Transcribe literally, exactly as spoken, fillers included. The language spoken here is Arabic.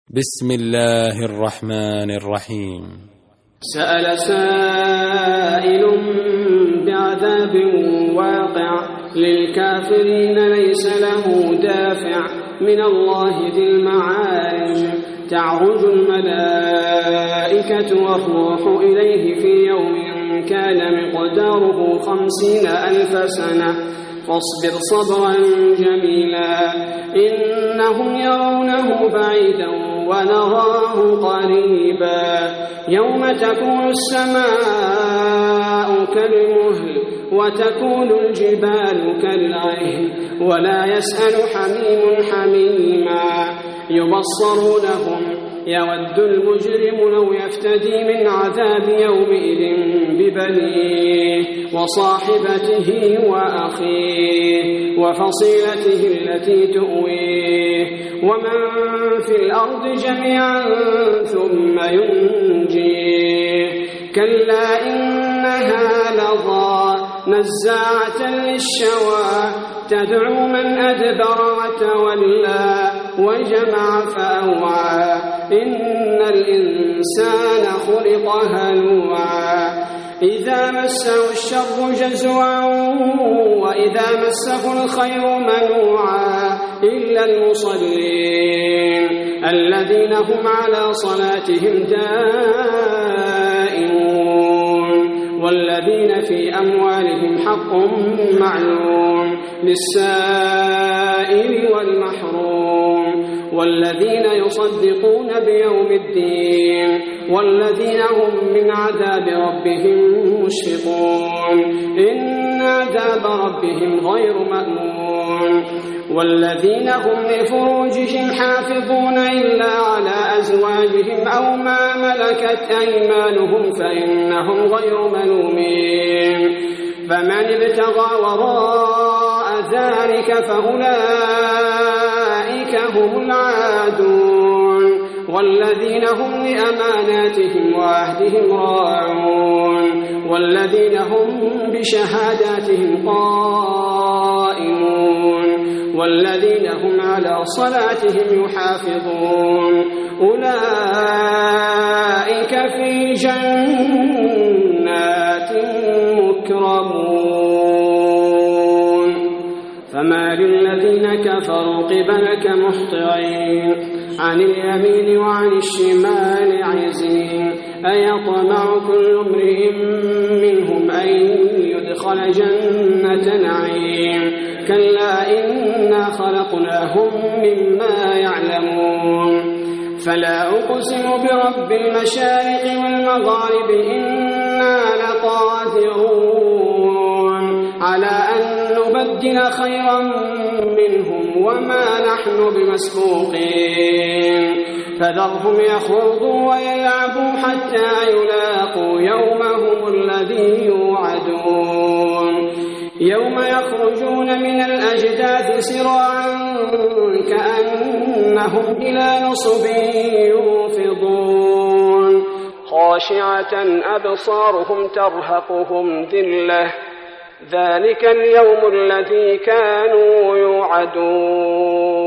بسم الله الرحمن الرحيم. سأل سائل بعذاب واقع للكافرين ليس له دافع من الله ذي المعارج تعرج الملائكة والروح إليه في يوم كان مقداره خمسين ألف سنة فاصبر صبرا جميلا إنهم يرونه بعيدا ونراه قريبا يوم تكون السماء كالمهل وتكون الجبال كالعهن ولا يسأل حميم حميما يبصرونهم يود المجرم لو يفتدي من عذاب يومئذ ببنيه وصاحبته وأخيه وفصيلته التي تؤويه ومن في الأرض جميعا ثم ينجيه كلا إنها لظى نزاعة للشوى تدعو من أدبر وتولى وجمع فأوعى إن الإنسان خلق هلوعا إذا مسه الشر جزوعا وإذا مسه الخير منوعا إلا المصلين الذين هم على صلاتهم دائمون والذين في أموالهم حق معلوم للسائل والمحروم والذين يصدقون بيوم الدين والذين هم من عذاب ربهم مشفقون إن عذاب ربهم غير مأمون والذين هم لفروجهم حافظون إلا على أزواجهم أو ما ملكت أيمانهم فإنهم غير ملومين فمن ابتغى وراء ذلك فأولئك هم العادون والذين هم لأماناتهم وعهدهم راعون والذين هم بشهاداتهم قائمون والذين هم على صلاتهم يحافظون أولئك في جنات مكرمون فما للذين كفروا قبلك مهطعين عن اليمين وعن الشمال عزين أيطمع كل امرئ منهم أن يدخل جنة نعيم كلا إنا خلقناهم مما يعلمون فلا أقسم برب المشارق والمغارب إنا لقادرون على أن نبدل خيرا منهم وما نحن بمسبوقين فذرهم يخوضوا ويلعبوا حتى يلاقوا يومهم الذي يوعدون يوم يخرجون من الأجداث سراعا كأنهم إلى نصب يوفضون خاشعة أبصارهم ترهقهم ذلة ذلك اليوم الذي كانوا يوعدون